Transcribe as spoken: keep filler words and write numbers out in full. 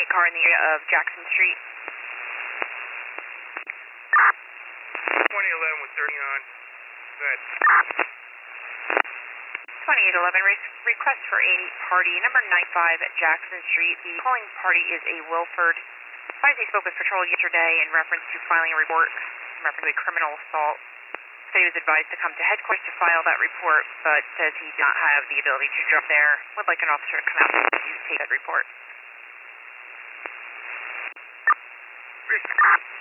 car in the area of Jackson Street. twenty eleven with thirty on. Go ahead. twenty-eight eleven, re request for a party number ninety-five at Jackson Street. The calling party is a Wilford. Advised he spoke with patrol yesterday in reference to filing a report in reference to a criminal assault. So he was advised to come to headquarters to file that report, but says he did not have the ability to drop there. Would like an officer to come out to take that report. Rick.